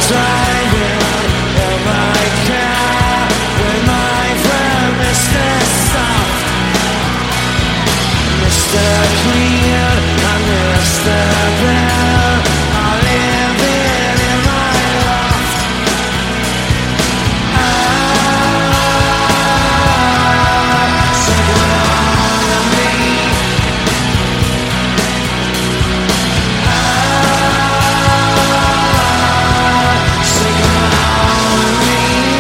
driving in my car with my friend Mr. Soft, Mr. Clean and Mr. Bell, all living in my loft. Sing along with me. Sing along with me.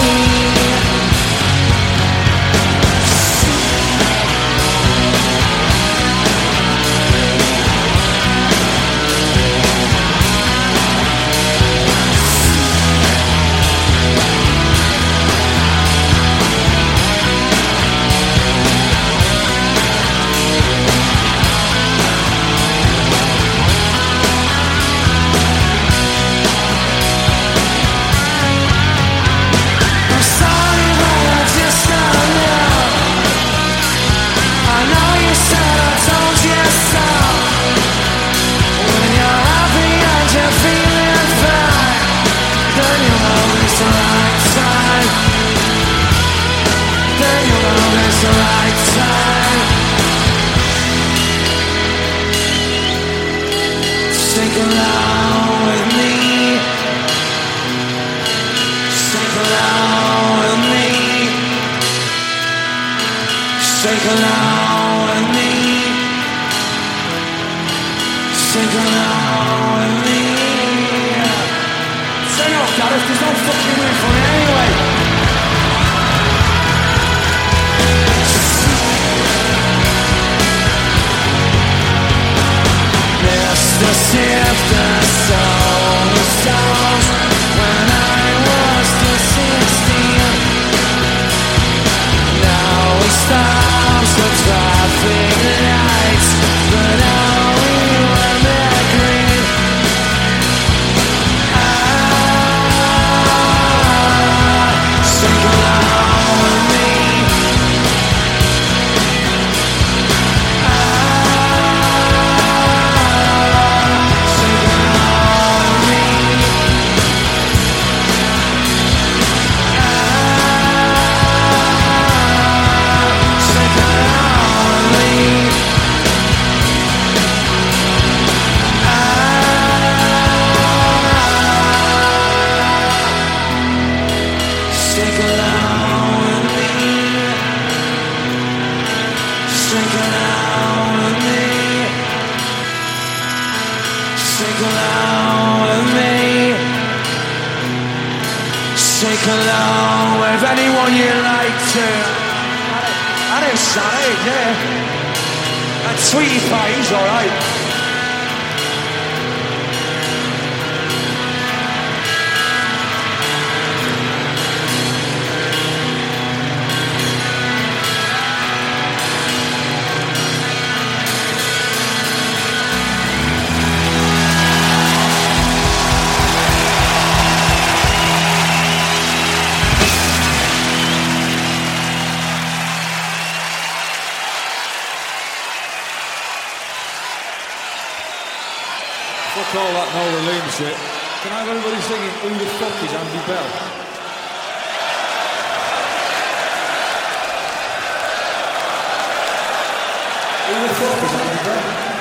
I'm sorry, but I just don't know. I know you said I told you so. When you're happy and you're feeling fine, then you know it's the right time. Then you know it's the right time. Sing along with me. Sing along with me. Sing along with me. Sing along with me. Sing off, Gareth, there's no fucking way for it anyway. Mr. Sifter sold the songs when I was just 16. Now he stops the traffic lights, but now we were met green. Sing along with me. Sing along with me. Sing along with me. Sing along with me. Sing along with me. Sing along with me. Sing along with anyone you like to. I know Sally, yeah. And Sweetie Pie's alright. Fuck all that Nola Loom shit. Can I have everybody singing Who the Fuck is Andy Bell? Who the fuck is Andy Bell?